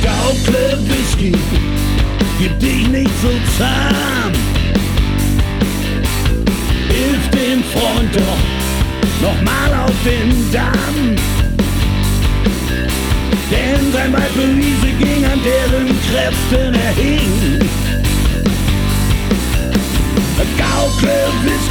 Gaukle Whisky, gib dich nicht so zahm. Hilf dem Freund doch nochmal auf den Damm. Denn sein Weib Luise ging an deren Kräften erhing. Gaukle Whisky